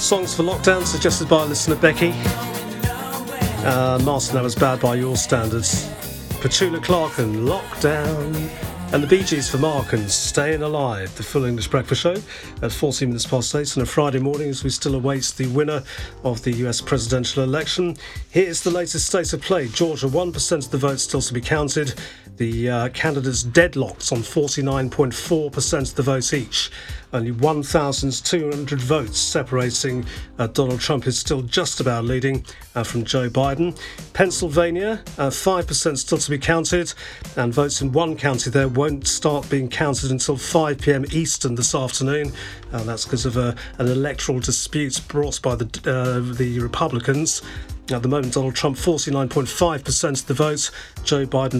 songs for lockdown suggested by listener Becky. Martin, that was bad by your standards. Petula Clark and Lockdown. And the Bee Gees for Mark and Staying Alive. The Full English Breakfast Show at 14 minutes past 8 on a Friday morning as we still await the winner of the US presidential election. Here's the latest state of play. Georgia, 1% of the votes still to be counted. The candidates deadlocked on 49.4% of the votes each. Only 1,200 votes separating Donald Trump is still just about leading from Joe Biden. Pennsylvania, 5% still to be counted, and votes in one county there won't start being counted until 5 p.m. Eastern this afternoon. That's because of an electoral dispute brought by the Republicans. At the moment, Donald Trump 49.5% of the vote, Joe Biden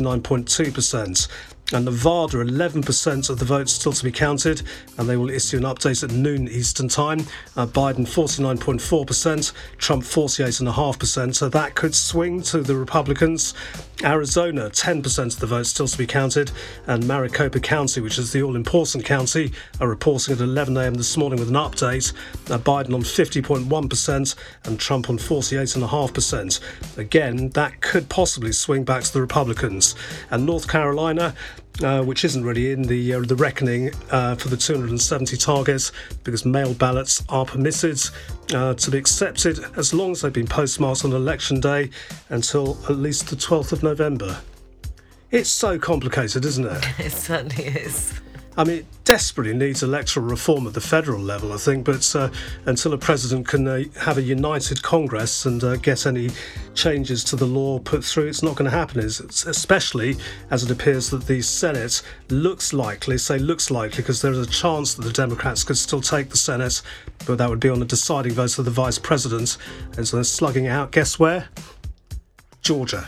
49.2%. And Nevada, 11% of the votes still to be counted, and they will issue an update at noon Eastern Time. Biden 49.4%, Trump 48.5%, so that could swing to the Republicans. Arizona, 10% of the votes still to be counted, and Maricopa County, which is the all-important county, are reporting at 11 a.m. this morning with an update. Biden on 50.1% and Trump on 48.5%. Again, that could possibly swing back to the Republicans. And North Carolina, which isn't really in the reckoning for the 270 targets because mail ballots are permitted to be accepted as long as they've been postmarked on election day until at least the 12th of November. It's so complicated, isn't it? It certainly is. I mean, it desperately needs electoral reform at the federal level, I think, but until a president can have a united Congress and get any changes to the law put through, it's not going to happen, especially as it appears that the Senate looks likely because there is a chance that the Democrats could still take the Senate, but that would be on a deciding vote of the vice president, and so they're slugging out, guess where? Georgia.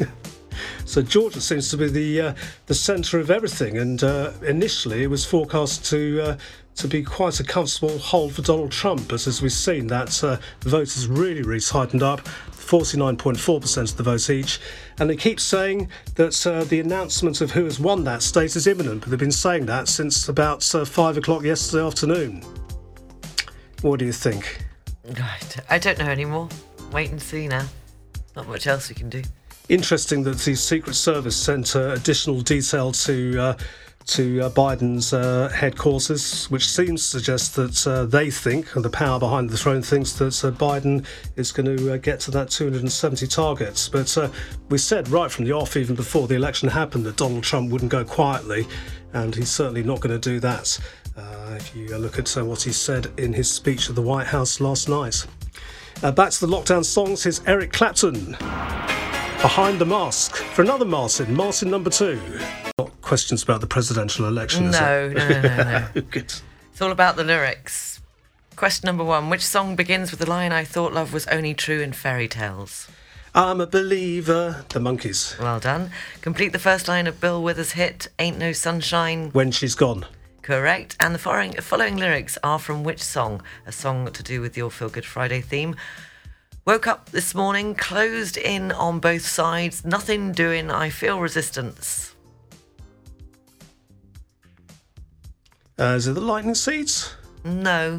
So Georgia seems to be the centre of everything, and initially it was forecast to be quite a comfortable hold for Donald Trump, but as we've seen, that vote has really tightened up, 49.4% of the vote each, and they keep saying that the announcement of who has won that state is imminent, but they've been saying that since about 5 o'clock yesterday afternoon. What do you think? I don't know anymore. Wait and see now. Not much else we can do. Interesting that the Secret Service sent additional detail to Biden's headquarters, which seems to suggest that they think, and the power behind the throne thinks, that Biden is going to get to that 270 targets. But we said right from the off, even before the election happened, that Donald Trump wouldn't go quietly, and he's certainly not going to do that. If you look at what he said in his speech at the White House last night. Back to the lockdown songs, here's Eric Clapton. Behind the Mask for another Martin number 2. Not questions about the presidential election, is it? No. Good. It's all about the lyrics. Question number 1. Which song begins with the line, I thought love was only true in fairy tales? I'm a believer. The Monkees. Well done. Complete the first line of Bill Withers' hit, Ain't No Sunshine. When She's Gone. Correct. And the following lyrics are from which song? A song to do with your Feel Good Friday theme. Woke up this morning, closed in on both sides, nothing doing, I feel resistance. Is it the Lightning Seeds? No.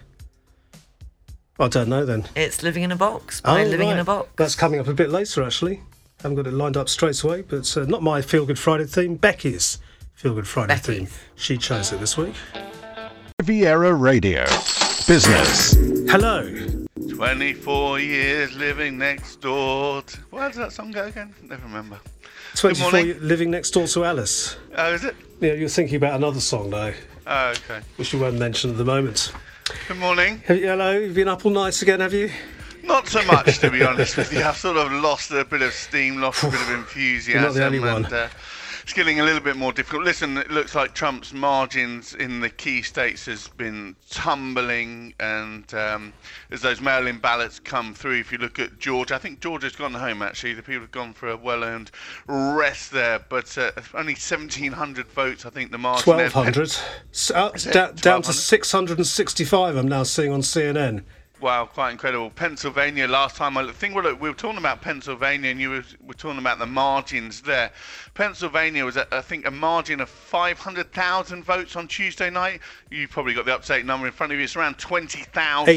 I don't know then. It's Living in a Box by Living in a Box. That's coming up a bit later, actually. Haven't got it lined up straight away, but not my Feel Good Friday theme, Becky's Feel Good Friday theme. She chose it this week. Riviera Radio. Business. Hello. 24 years living next door. Where does that song go again? Never remember. 24 years living next door to Alice. Oh, is it? Yeah, you're thinking about another song now. Oh, okay. Which you won't mention at the moment. Good morning. Hello, you've been up all night again, have you? Not so much, to be honest with you. I've sort of lost a bit of steam, lost a bit of enthusiasm. You're not the only one. It's getting a little bit more difficult. Listen, it looks like Trump's margins in the key states has been tumbling, and as those mail-in ballots come through, if you look at Georgia, I think Georgia's gone home, actually. The people have gone for a well-earned rest there, but only 1,700 votes, I think the margin 1,200. Down to 665, I'm now seeing on CNN. Wow, quite incredible. Pennsylvania last time, I think we were talking about Pennsylvania and you were talking about the margins there. Pennsylvania was, I think, a margin of 500,000 votes on Tuesday night. You've probably got the up-to-date number in front of you. It's around 20,000.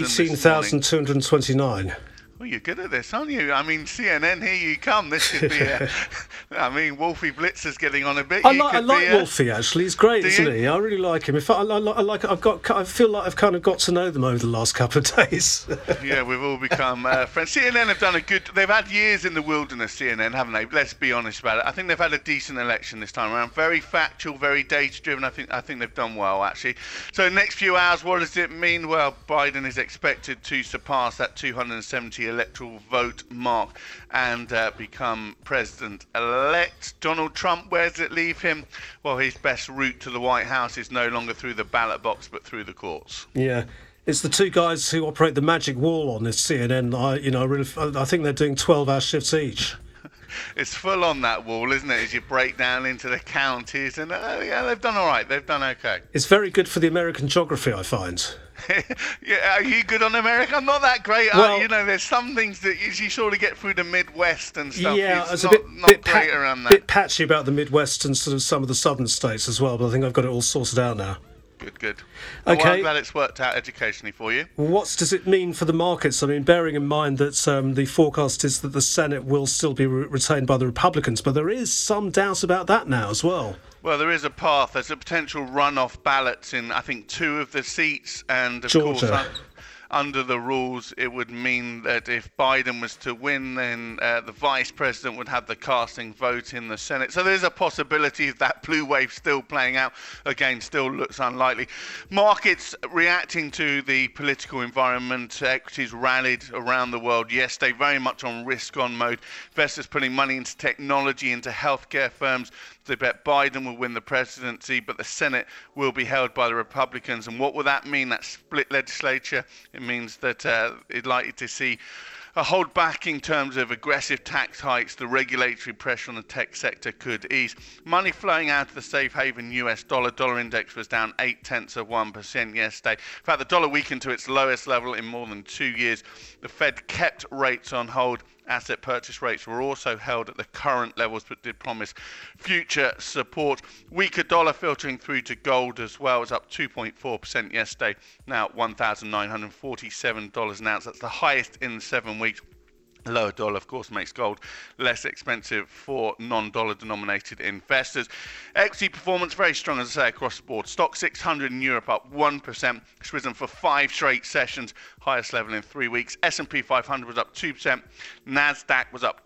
18,229. Well, you're good at this, aren't you? I mean, CNN, here you come. This could be I mean, Wolfie Blitzer's getting on a bit. I like Wolfie, actually. He's great, isn't he? I really like him. In fact, I feel like I've kind of got to know them over the last couple of days. Yeah, we've all become friends. CNN have done they've had years in the wilderness, CNN, haven't they? Let's be honest about it. I think they've had a decent election this time around. Very factual, very data-driven. I think they've done well, actually. So next few hours, what does it mean? Well, Biden is expected to surpass that 270 electoral vote mark and become president-elect. Donald Trump, where does it leave him? Well, his best route to the White House is no longer through the ballot box, but through the courts. Yeah. It's the two guys who operate the magic wall on this CNN. I think they're doing 12-hour shifts each. It's full on that wall, isn't it, as you break down into the counties. And yeah, they've done all right. They've done okay. It's very good for the American geography, I find. Yeah, are you good on America? I'm not that great. Well, there's some things that you sort of get through the Midwest and stuff. Yeah, it's a bit great around that. Bit patchy about the Midwest and sort of some of the southern states as well, but I think I've got it all sorted out now. Good. Okay. Well, I'm glad it's worked out educationally for you. What does it mean for the markets? I mean, bearing in mind that the forecast is that the Senate will still be retained by the Republicans, but there is some doubt about that now as well. Well, there is a path. There's a potential runoff ballots in, I think, 2 of the seats. And, of Georgia. course, under the rules, it would mean that if Biden was to win, then the vice president would have the casting vote in the Senate. So there's a possibility of that blue wave still playing out. Again, still looks unlikely. Markets reacting to the political environment. Equities rallied around the world yesterday, very much on risk-on mode. Investors putting money into technology, into healthcare firms. They bet Biden will win the presidency, but the Senate will be held by the Republicans. And what will that mean? That split legislature? It means that it's likely to see a hold back in terms of aggressive tax hikes. The regulatory pressure on the tech sector could ease. Money flowing out of the safe haven US dollar. Dollar index was down 0.8% yesterday. In fact, the dollar weakened to its lowest level in more than 2 years. The Fed kept rates on hold. Asset purchase rates were also held at the current levels, but did promise future support. Weaker dollar filtering through to gold as well. It's up 2.4% yesterday, now at $1,947 an ounce. That's the highest in 7 weeks. Lower dollar, of course, makes gold less expensive for non-dollar denominated investors. Equity performance very strong, as I say, across the board. Stock 600 in Europe up 1%. It's risen for 5 straight sessions, highest level in 3 weeks. S&P 500 was up 2%. Nasdaq was up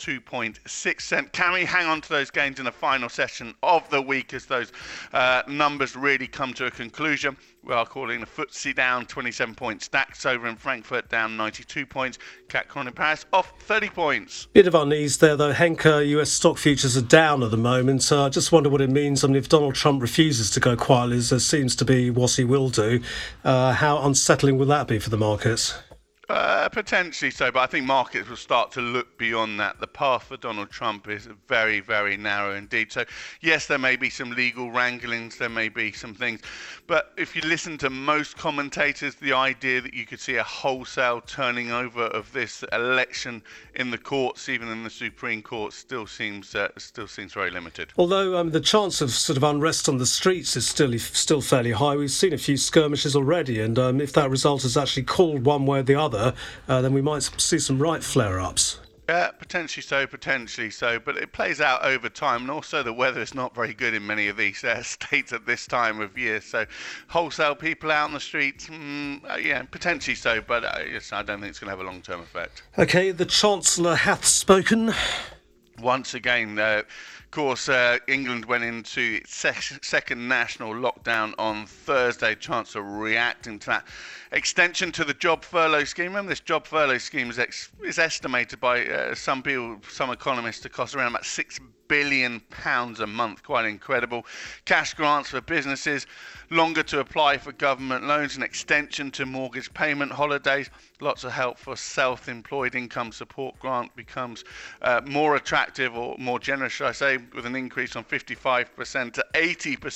2.6%. Can we hang on to those gains in the final session of the week as those numbers really come to a conclusion? We are calling the FTSE down 27 points. DAX over in Frankfurt down 92 points. CAC 40 in Paris off 30 points. Bit of unease there, though. Henker US stock futures are down at the moment. I just wonder what it means. I mean, if Donald Trump refuses to go quietly, as there seems to be what he will do, how unsettling will that be for the markets? Potentially so, but I think markets will start to look beyond that. The path for Donald Trump is very, very narrow indeed. So, yes, there may be some legal wranglings, there may be some things, but if you listen to most commentators, the idea that you could see a wholesale turning over of this election in the courts, even in the Supreme Court, still seems very limited. Although the chance of sort of unrest on the streets is still fairly high. We've seen a few skirmishes already, and if that result is actually called one way or the other, then we might see some right flare-ups. Potentially so, but it plays out over time, and also the weather is not very good in many of these states at this time of year, so wholesale people out on the streets, potentially so, but yes, I don't think it's going to have a long-term effect. Okay, the Chancellor hath spoken. Once again, of course, England went into its second national lockdown on Thursday. Chancellor reacting to that extension to the job furlough scheme. Remember, this job furlough scheme is estimated by some economists, to cost around about £6 billion a month. Quite incredible. Cash grants for businesses, longer to apply for government loans, an extension to mortgage payment holidays, lots of help for self-employed. Income support grant becomes more attractive, or more generous, should I say, with an increase on 55% to 80%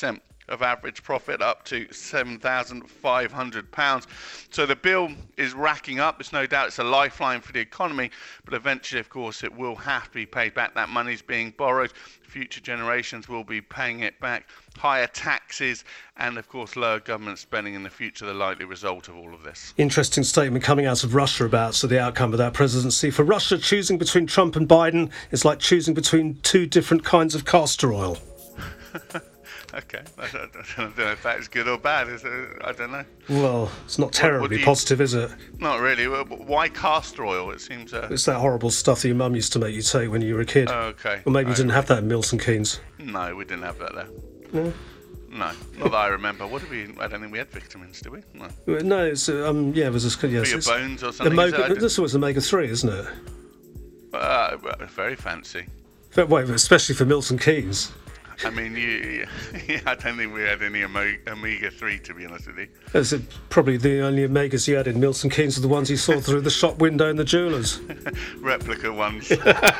of average profit up to £7,500. So the bill is racking up. There's no doubt it's a lifeline for the economy, but eventually, of course, it will have to be paid back. That money's being borrowed. Future generations will be paying it back. Higher taxes and, of course, lower government spending in the future, the likely result of all of this. Interesting statement coming out of Russia about the outcome of that presidency. For Russia, choosing between Trump and Biden is like choosing between two different kinds of castor oil. Okay, I don't know if that's good or bad. I don't know. Well, it's not terribly positive, is it? Not really. Why castor oil? It seems... It's that horrible stuff that your mum used to make you take when you were a kid. Oh, okay. Or maybe you didn't have that in Milton Keynes. No, we didn't have that there. No? No, not that I remember. What did we... I don't think we had vitamins, did we? No. No, it's... it was... Yes, for your bones or something? This was omega-3, isn't it? Very fancy. Wait, especially for Milton Keynes. I mean, I don't think we had any omega-3, to be honest with you. That's probably the only omegas you had in Milton Keynes are the ones you saw through the shop window in the jewellers. Replica ones.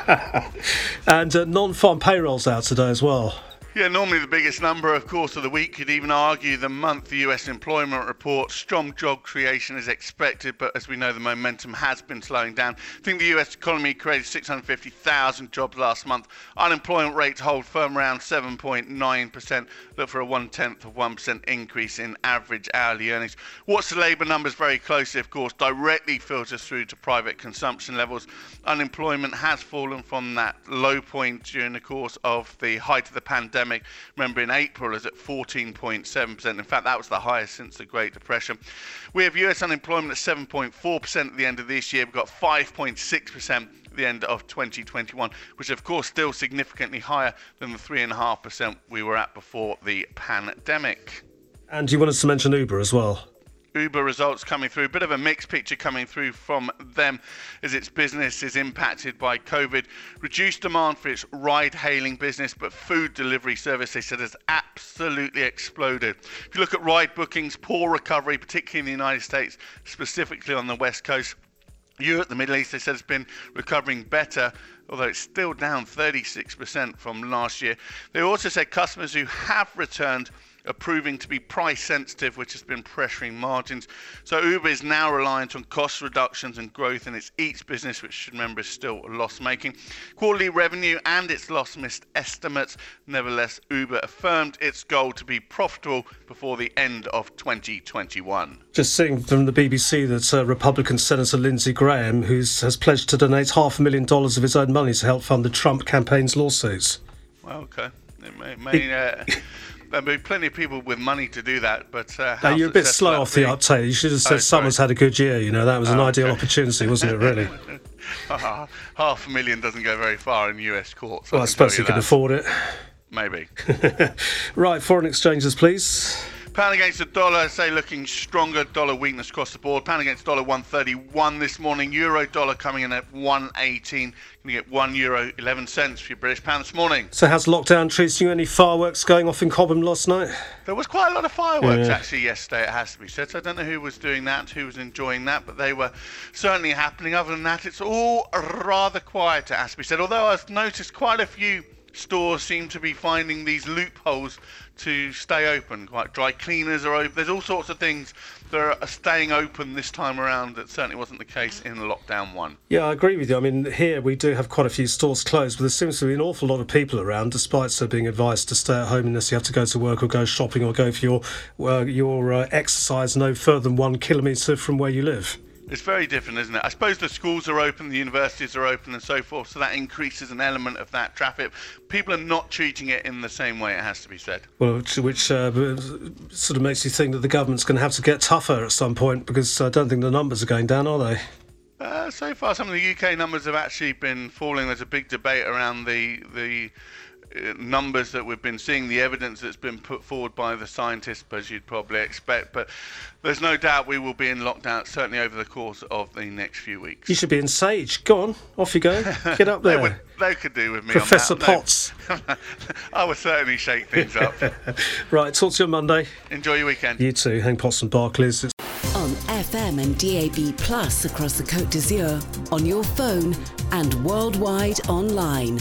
And non-farm payrolls out today as well. Yeah, normally the biggest number, of course, of the week. Could even argue the month. The US employment report, strong job creation is expected, but as we know, the momentum has been slowing down. I think the US economy created 650,000 jobs last month. Unemployment rates hold firm around 7.9%. Look for a 0.1% increase in average hourly earnings. Watch the labour numbers very closely, of course, directly filters through to private consumption levels. Unemployment has fallen from that low point during the course of the height of the pandemic. Remember, in April, is at 14.7%. In fact, that was the highest since the Great Depression. We have US unemployment at 7.4% at the end of this year. We've got 5.6% at the end of 2021, which, of course, still significantly higher than the 3.5% we were at before the pandemic. And you wanted to mention Uber as well. Uber results coming through, a bit of a mixed picture coming through from them as its business is impacted by COVID. Reduced demand for its ride-hailing business, but food delivery service, they said, has absolutely exploded. If you look at ride bookings, poor recovery, particularly in the United States, specifically on the West Coast. Europe, the Middle East, they said, has been recovering better, although it's still down 36% from last year. They also said customers who have returned are proving to be price sensitive, which has been pressuring margins. So Uber is now reliant on cost reductions and growth in its Eats business, which, remember, is still loss-making. Quarterly revenue and its loss missed estimates. Nevertheless, Uber affirmed its goal to be profitable before the end of 2021. Just seeing from the BBC that Republican Senator Lindsey Graham, has pledged to donate $500,000 of his own money to help fund the Trump campaign's lawsuits. Well, okay. It may there'll be plenty of people with money to do that, but... you're a bit slow off the uptake. You should have said Summers had a good year, that was an ideal opportunity, wasn't it, really? $500,000 doesn't go very far in US courts. Well, I suppose you can afford it. Maybe. Right, foreign exchanges, please. Pound against the dollar, looking stronger. Dollar weakness across the board. Pound against dollar 131 this morning. Euro dollar coming in at 118. You get €1.11 for your British pound this morning. So how's lockdown treating you? Any fireworks going off in Cobham last night? There was quite a lot of fireworks actually yesterday, it has to be said. So I don't know who was doing that, who was enjoying that, but they were certainly happening. Other than that, it's all rather quiet, it has to be said. Although I've noticed quite a few stores seem to be finding these loopholes to stay open. Quite dry cleaners are open. There's all sorts of things that are staying open this time around that certainly wasn't the case in lockdown 1. Yeah, I agree with you. I mean, here we do have quite a few stores closed, but there seems to be an awful lot of people around, despite being advised to stay at home unless you have to go to work or go shopping or go for your exercise no further than 1 kilometre from where you live. It's very different, isn't it? I suppose the schools are open, the universities are open and so forth, so that increases an element of that traffic. People are not treating it in the same way, it has to be said. Well, which sort of makes you think that the government's going to have to get tougher at some point, because I don't think the numbers are going down, are they? So far, some of the UK numbers have actually been falling. There's a big debate around the numbers that we've been seeing, the evidence that's been put forward by the scientists, as you'd probably expect. But there's no doubt we will be in lockdown, certainly over the course of the next few weeks. You should be in Sage. Go on, off you go. Get up there. They could do with me Professor on that. Potts. I would certainly shake things up. Right, talk to you on Monday. Enjoy your weekend. You too. Hank Potts and Barclays. On FM and DAB Plus across the Côte d'Azur, on your phone and worldwide online.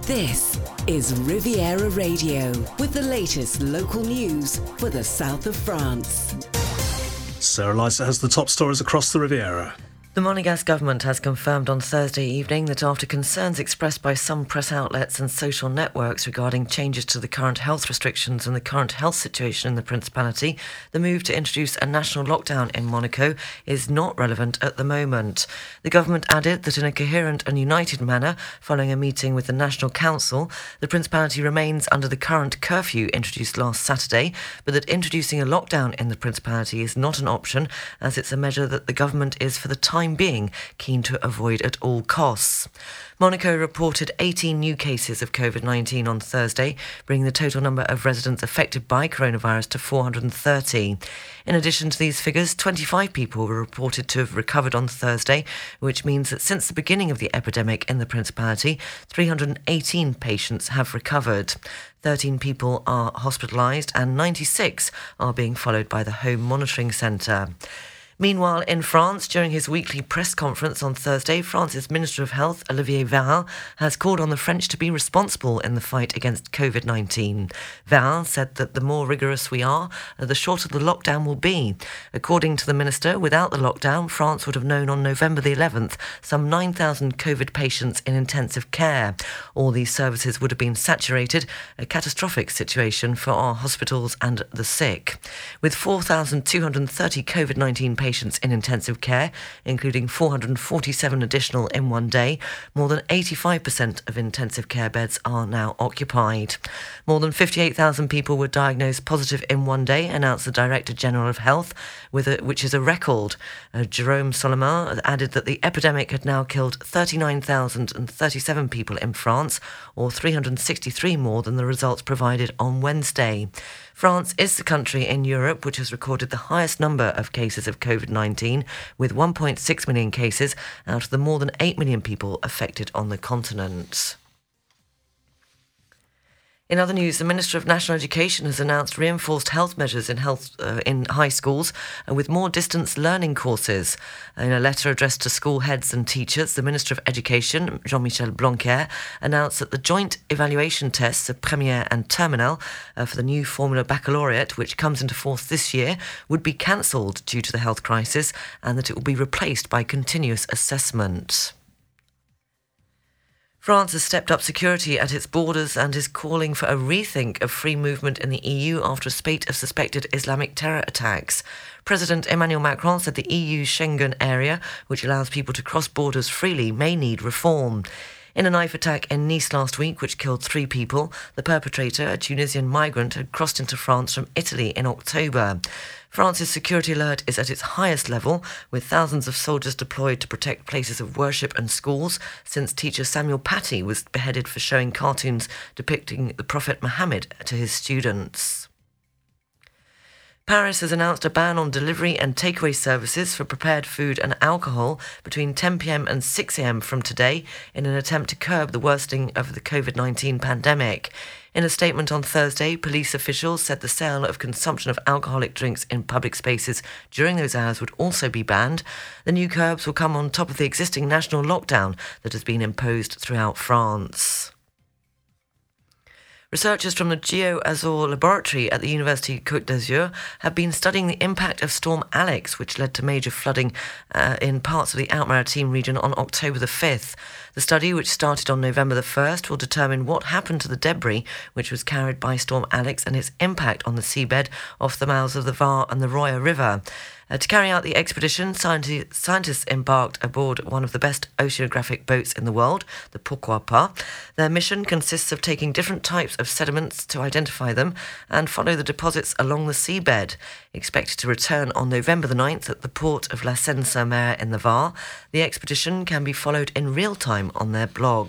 This is Riviera Radio with the latest local news for the south of France. Sarah Lysa has the top stories across the Riviera. The Monégasque government has confirmed on Thursday evening that after concerns expressed by some press outlets and social networks regarding changes to the current health restrictions and the current health situation in the Principality, the move to introduce a national lockdown in Monaco is not relevant at the moment. The government added that in a coherent and united manner, following a meeting with the National Council, the Principality remains under the current curfew introduced last Saturday, but that introducing a lockdown in the Principality is not an option, as it's a measure that the government is for the time being keen to avoid at all costs. Monaco reported 18 new cases of COVID-19 on Thursday, bringing the total number of residents affected by coronavirus to 430. In addition to these figures, 25 people were reported to have recovered on Thursday, which means that since the beginning of the epidemic in the Principality, 318 patients have recovered. 13 people are hospitalised and 96 are being followed by the Home Monitoring Centre. Meanwhile, in France, during his weekly press conference on Thursday, France's Minister of Health, Olivier Véran, has called on the French to be responsible in the fight against COVID-19. Véran said that the more rigorous we are, the shorter the lockdown will be. According to the minister, without the lockdown, France would have known on November the 11th some 9,000 COVID patients in intensive care. All these services would have been saturated, a catastrophic situation for our hospitals and the sick. With 4,230 COVID-19 patients in intensive care, including 447 additional in one day, more than 85% of intensive care beds are now occupied. More than 58,000 people were diagnosed positive in one day, announced the Director General of Health, which is a record. Jérôme Solomon added that the epidemic had now killed 39,037 people in France, or 363 more than the results provided on Wednesday. France is the country in Europe which has recorded the highest number of cases of COVID-19, with 1.6 million cases out of the more than 8 million people affected on the continent. In other news, the Minister of National Education has announced reinforced health measures in high schools and with more distance learning courses. In a letter addressed to school heads and teachers, the Minister of Education, Jean-Michel Blanquer, announced that the joint evaluation tests of Première and Terminale for the new Formula Baccalaureate, which comes into force this year, would be cancelled due to the health crisis and that it will be replaced by continuous assessment. France has stepped up security at its borders and is calling for a rethink of free movement in the EU after a spate of suspected Islamic terror attacks. President Emmanuel Macron said the EU Schengen area, which allows people to cross borders freely, may need reform. In a knife attack in Nice last week, which killed 3 people, the perpetrator, a Tunisian migrant, had crossed into France from Italy in October. France's security alert is at its highest level, with thousands of soldiers deployed to protect places of worship and schools, since teacher Samuel Paty was beheaded for showing cartoons depicting the Prophet Muhammad to his students. Paris has announced a ban on delivery and takeaway services for prepared food and alcohol between 10 p.m. and 6 a.m. from today in an attempt to curb the worsening of the COVID-19 pandemic. In a statement on Thursday, police officials said the sale of consumption of alcoholic drinks in public spaces during those hours would also be banned. The new curbs will come on top of the existing national lockdown that has been imposed throughout France. Researchers from the GeoAzur laboratory at the University Côte d'Azur have been studying the impact of Storm Alex, which led to major flooding in parts of the Alpes-Maritimes region on October the 5th. The study, which started on November the 1st, will determine what happened to the debris which was carried by Storm Alex and its impact on the seabed off the mouths of the Var and the Roya River. To carry out the expedition, scientists embarked aboard one of the best oceanographic boats in the world, the Pourquoi Pas. Their mission consists of taking different types of sediments to identify them and follow the deposits along the seabed. Expected to return on November the 9th at the port of La Seine-sur-Mer in the Var, the expedition can be followed in real time on their blog.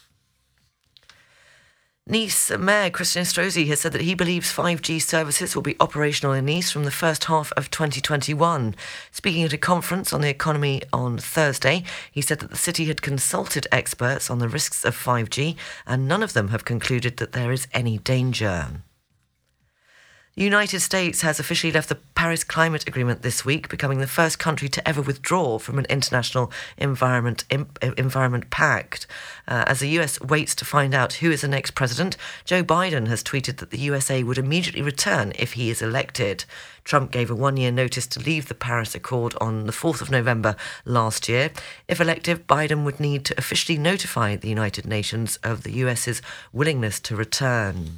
Nice Mayor Christian Estrosi has said that he believes 5G services will be operational in Nice from the first half of 2021. Speaking at a conference on the economy on Thursday, he said that the city had consulted experts on the risks of 5G and none of them have concluded that there is any danger. The United States has officially left the Paris Climate Agreement this week, becoming the first country to ever withdraw from an international environment pact. As the US waits to find out who is the next president, Joe Biden has tweeted that the USA would immediately return if he is elected. Trump gave a one-year notice to leave the Paris Accord on the 4th of November last year. If elected, Biden would need to officially notify the United Nations of the US's willingness to return.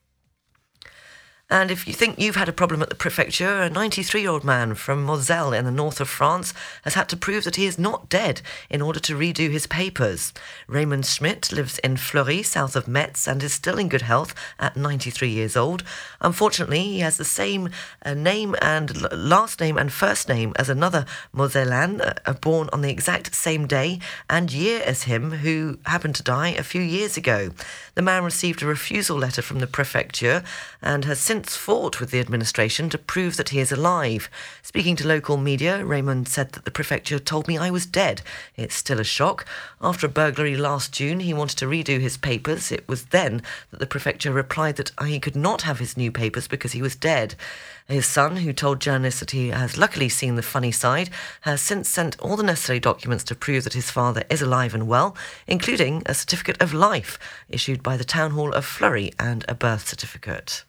And if you think you've had a problem at the prefecture, a 93-year-old man from Moselle in the north of France has had to prove that he is not dead in order to redo his papers. Raymond Schmidt lives in Fleury, south of Metz, and is still in good health at 93 years old. Unfortunately, he has the same name and last name and first name as another Mosellan, born on the exact same day and year as him, who happened to die a few years ago. The man received a refusal letter from the prefecture and has since fought with the administration to prove that he is alive. Speaking to local media, Raymond said that the prefecture told me I was dead. It's still a shock. After a burglary last June, he wanted to redo his papers. It was then that the prefecture replied that he could not have his new papers because he was dead. His son, who told journalists that he has luckily seen the funny side, has since sent all the necessary documents to prove that his father is alive and well, including a certificate of life issued by the Town Hall of Fleury and a birth certificate.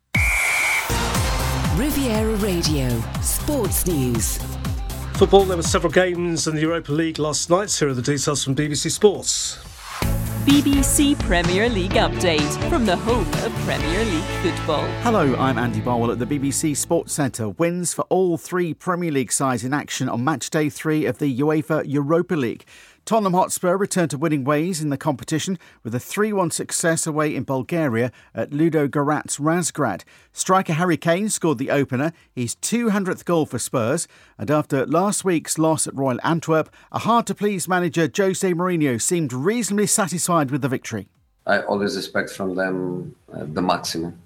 Riviera Radio, Sports News. Football, there were several games in the Europa League last night. Here are the details from BBC Sports. BBC Premier League update from the home of Premier League football. Hello, I'm Andy Barwell at the BBC Sports Centre. Wins for all three Premier League sides in action on match day 3 of the UEFA Europa League. Tottenham Hotspur returned to winning ways in the competition with a 3-1 success away in Bulgaria at Ludogorets Razgrad. Striker Harry Kane scored the opener, his 200th goal for Spurs, and after last week's loss at Royal Antwerp, a hard-to-please manager Jose Mourinho seemed reasonably satisfied with the victory. I always expect from them the maximum,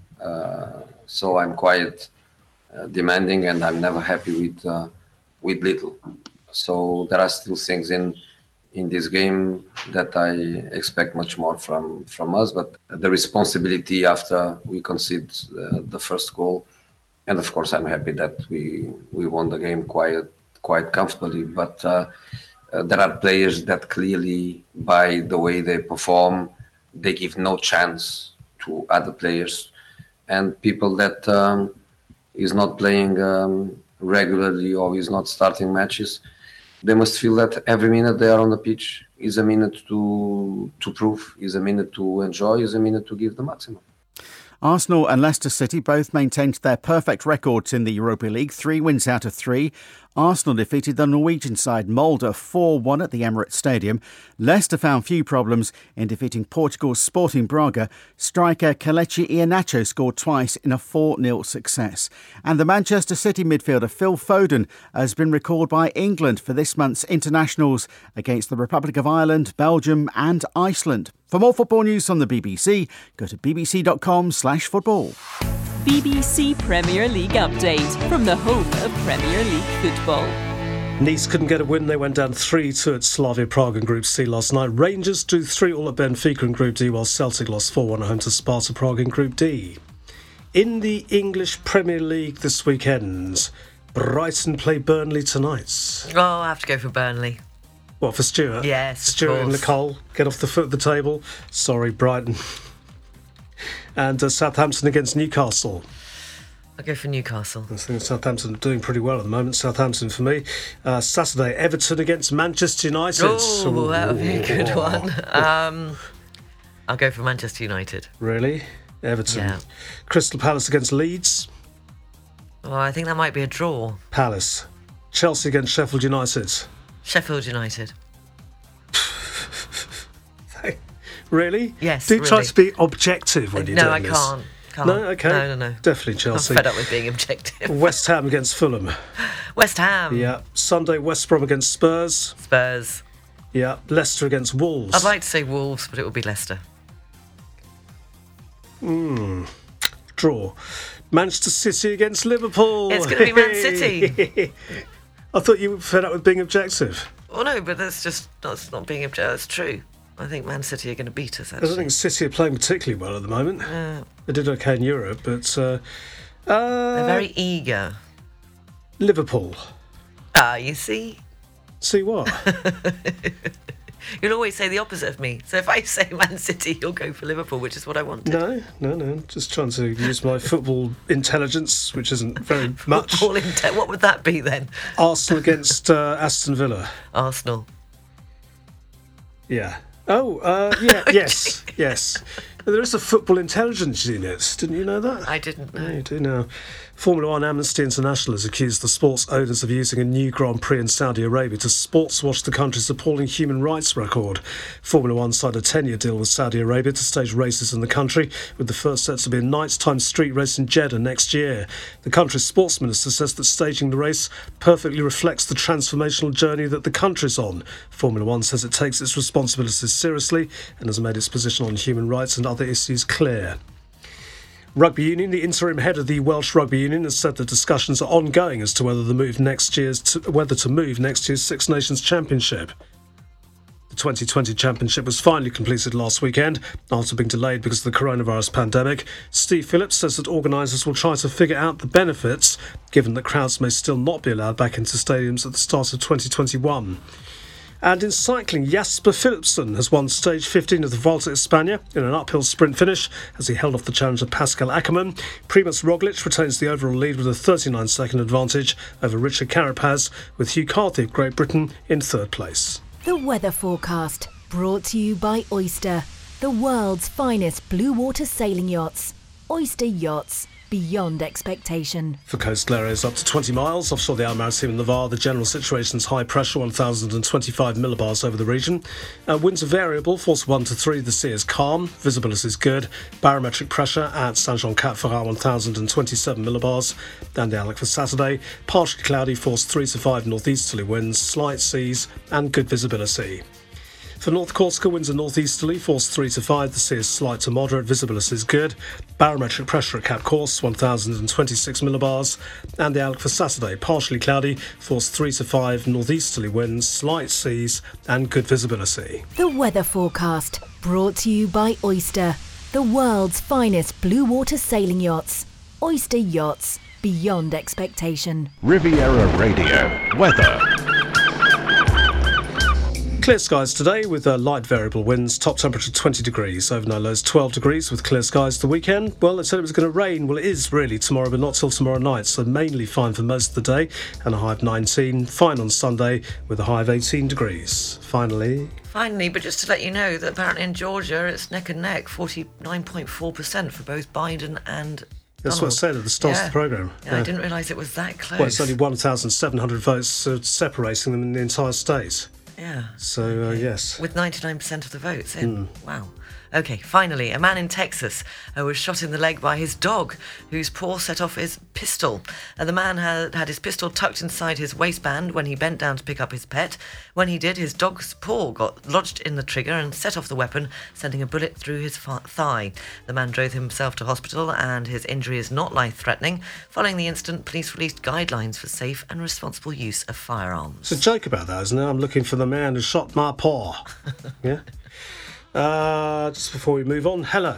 so I'm quite demanding and I'm never happy with little. So there are still things in this game that I expect much more from us, but the responsibility after we concede the first goal, and of course I'm happy that we won the game quite comfortably, but there are players that clearly, by the way they perform, they give no chance to other players, and people that is not playing regularly or is not starting matches, they must feel that every minute they are on the pitch is a minute to prove, is a minute to enjoy, is a minute to give the maximum. Arsenal and Leicester City both maintained their perfect records in the Europa League, 3 wins out of 3. Arsenal defeated the Norwegian side Molde 4-1 at the Emirates Stadium. Leicester found few problems in defeating Portugal's Sporting Braga. Striker Kelechi Iheanacho scored twice in a 4-0 success. And the Manchester City midfielder Phil Foden has been recalled by England for this month's internationals against the Republic of Ireland, Belgium and Iceland. For more football news on the BBC, go to bbc.com/football. BBC Premier League update from the home of Premier League football. Nice couldn't get a win. They went down 3-2 at Slavia Prague in Group C last night. Rangers drew 3-3 at Benfica in Group D, while Celtic lost 4-1 at home to Sparta Prague in Group D. In the English Premier League this weekend, Brighton play Burnley tonight. Oh, I have to go for Burnley. What, for Stuart? Yes, Stuart and Nicole, get off the foot of the table. Sorry, Brighton. And Southampton against Newcastle. I'll go for Newcastle. I think Southampton are doing pretty well at the moment. Southampton for me. Saturday, Everton against Manchester United. Oh, that would be a good one. I'll go for Manchester United. Really? Everton. Yeah. Crystal Palace against Leeds. Oh, I think that might be a draw. Palace. Chelsea against Sheffield United. Sheffield United. Really? Yes, Do really. Try to be objective when you're No, doing I this. can't. No, okay. No. Definitely Chelsea. I'm fed up with being objective. West Ham against Fulham. West Ham. Yeah. Sunday, West Brom against Spurs. Spurs. Yeah. Leicester against Wolves. I'd like to say Wolves, but it will be Leicester. Draw. Manchester City against Liverpool. It's going to be Man City. I thought you were fed up with being objective. Well, no, but that's not being objective. That's true. I think Man City are going to beat us, I actually. don't think City are playing particularly well at the moment. They did okay in Europe, but They're very eager. Liverpool. You see? See what? You'll always say the opposite of me. So if I say Man City, you'll go for Liverpool, which is what I wanted. No. Just trying to use my football intelligence, which isn't very much. What would that be then? Arsenal against Aston Villa. Arsenal. Yeah. Yes. There is a football intelligence unit. Didn't you know that? I didn't know. Yeah, you do now. Formula One Amnesty International has accused the sports owners of using a new Grand Prix in Saudi Arabia to sports-wash the country's appalling human rights record. Formula One signed a 10-year deal with Saudi Arabia to stage races in the country, with the first set to be a nighttime street race in Jeddah next year. The country's sports minister says that staging the race perfectly reflects the transformational journey that the country's on. Formula One says it takes its responsibilities seriously and has made its position on human rights and other issues clear. Rugby Union, the interim head of the Welsh Rugby Union, has said that discussions are ongoing as to whether to move next year's Six Nations Championship. The 2020 championship was finally completed last weekend after being delayed because of the coronavirus pandemic. Steve Phillips says that organisers will try to figure out the benefits, given that crowds may still not be allowed back into stadiums at the start of 2021. And in cycling, Jasper Philipsen has won stage 15 of the Volta a España in an uphill sprint finish as he held off the challenger Pascal Ackermann. Primoz Roglic retains the overall lead with a 39-second advantage over Richard Carapaz, with Hugh Carthy of Great Britain in third place. The weather forecast, brought to you by Oyster, the world's finest blue water sailing yachts. Oyster Yachts, beyond expectation. For coastal areas up to 20 miles offshore the Almaty and Navarre, the general situation is high pressure, 1,025 millibars over the region. Winds are variable, force 1 to 3. The sea is calm, visibility is good. Barometric pressure at Saint-Jean-Cap-Ferrat, 1,027 millibars. And the outlook for Saturday, partially cloudy, force 3 to 5 northeasterly winds, slight seas and good visibility. For North Corsica, winds are northeasterly, force 3 to 5. The sea is slight to moderate, visibility is good. Barometric pressure at Cap Corse, 1,026 millibars. And the outlook for Saturday, partially cloudy, force 3 to 5. Northeasterly winds, slight seas and good visibility. The weather forecast, brought to you by Oyster, the world's finest blue water sailing yachts. Oyster Yachts, beyond expectation. Riviera Radio. Weather. Clear skies today with light variable winds, top temperature 20 degrees, overnight lows 12 degrees with clear skies. The weekend, well, it said it was going to rain. Well, it is really tomorrow, but not till tomorrow night, so mainly fine for most of the day, and a high of 19, fine on Sunday with a high of 18 degrees. Finally, but just to let you know that apparently in Georgia it's neck and neck, 49.4% for both Biden and that's Donald. what I said at the start of the programme. Yeah, I didn't realise it was that close. Well, it's only 1,700 votes separating them in the entire state. Yeah. So, yes. With 99% of the votes in. Wow. Okay, finally, a man in Texas was shot in the leg by his dog, whose paw set off his pistol. The man had his pistol tucked inside his waistband when he bent down to pick up his pet. When he did, his dog's paw got lodged in the trigger and set off the weapon, sending a bullet through his thigh. The man drove himself to hospital and his injury is not life-threatening. Following the incident, police released guidelines for safe and responsible use of firearms. It's a joke about that, isn't it? I'm looking for the man who shot my paw. Yeah? Just before we move on, hello.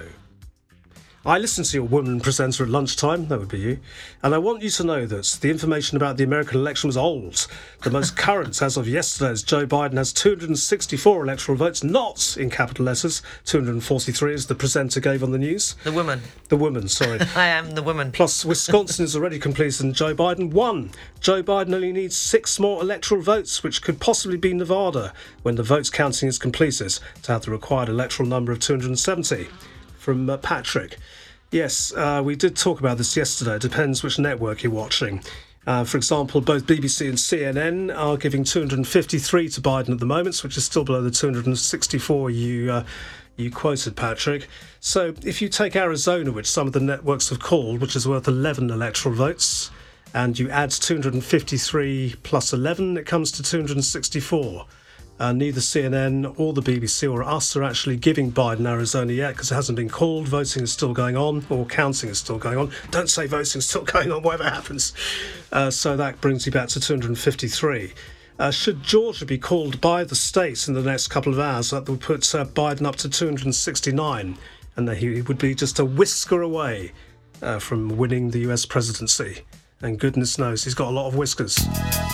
I listened to your woman presenter at lunchtime, that would be you, and I want you to know that the information about the American election was old. The most current as of yesterday is Joe Biden has 264 electoral votes, not in capital letters, 243 as the presenter gave on the news. The woman. The woman, sorry. I am the woman. Plus, Wisconsin is already completed and Joe Biden won. Joe Biden only needs 6 more electoral votes, which could possibly be Nevada, when the votes counting is completed, to have the required electoral number of 270. From Patrick. Yes, we did talk about this yesterday. It depends which network you're watching. For example, both BBC and CNN are giving 253 to Biden at the moment, which is still below the 264 you quoted, Patrick. So if you take Arizona, which some of the networks have called, which is worth 11 electoral votes, and you add 253 plus 11, it comes to 264. Neither CNN or the BBC or us are actually giving Biden Arizona yet because it hasn't been called. Voting is still going on, or counting is still going on. Don't say voting is still going on, whatever happens. So that brings you back to 253. Should Georgia be called by the states in the next couple of hours, that would put Biden up to 269, and he would be just a whisker away from winning the US presidency. And goodness knows he's got a lot of whiskers.